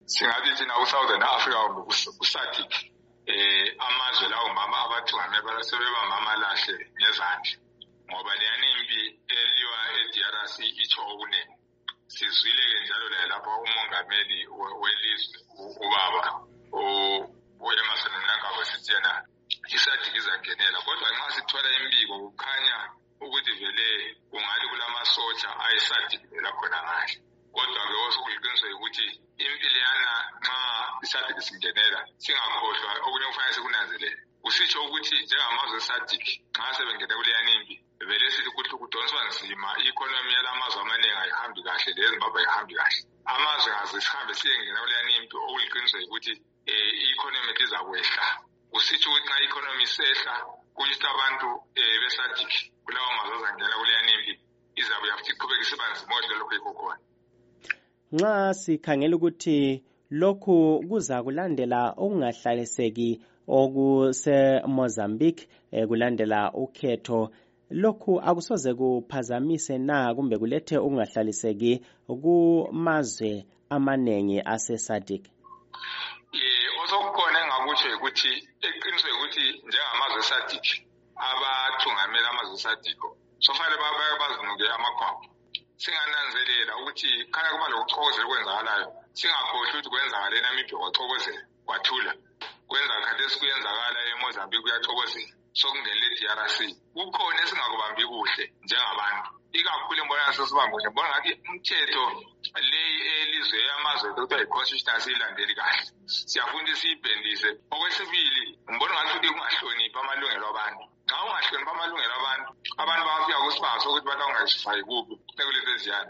singathi thina uSouthern Africa uSADC amazwe lawo mama abathungameli basebeba mama lahle ngezandla ngoba leyani impi eliwa eDRC itsho okuningi. Sizwile ke njalo lapha umongameli welizwe ubaba uEmmerson Mnangagwa sithi yena iSADC izangenela, kodwa nxa sithola imbiko kukhanya ukuthi vele kungathi kulamasotsha ayiSADC lakhona ngahle. Kodwa ke osokuliqiniswa ukuthi impiliyana nxa iSADC singenela singakhohlwa okunye kufanele sikunanzelele. Kusitsho ukuthi njengamazwe eSADC nxa sebengene kuleyani impi vele sithi ukuthi kudonswa nzima i-economy yalamazwe amaningi ayihambi kahle leZimbabwe ayihambi kahle. Amazwe aze sihambe siyengena kuleyani impi okuliqiniswa ukuthi i-economy izakwehla. Kusitsho ukuthi nxa i-economy isehla kusho abantu beSADC kulawo mazwe azangena kuleyani impi izabuya futhi iqhubeke isiba nzima kodwa lokho yikho khona. Nxa sikhangela ukuthi lokhu kuza kulandela okungahlaliseki okuseMozambique kulandela ukhetho, lokhu akusoze kuphazamise na kumbe kulethe okungahlaliseki kumazwe amanengi aseSADC? Osokukhona engakutsho ukuthi eqiniswe ukuthi njengamazwe eSADC abathungameli amazwe eSADC sofanele bazinuke amakhwapha. Singananzelela ukuthi khanya kuba lokuchokozela okwenzakalayo, singakhohlwa ukuthi kwenzakala eNamibia kwachokozela kwathula, kwenzaka khathesi kuyenzakala eMozambique kuyachokozela, sokungenele eDRC. Kukhona esingakubambi kuhle njengabantu, ikakhulu imbonakalo sesibambe kuhle. Mbona ngathi umthetho leyi elizwe yamazwe okuthiwa yi-constitution siyilandeli kahle, siyafuna ukuthi siyibhendise. Okwesibili, mbona ngathi ukuthi kungahloniphi amalungelo abantu. Nxa ungahloniphi amalungelo abantu, abantu bayafika kusibanga sokuthi bathi ungayisifaki kubi ekulezi eziyana.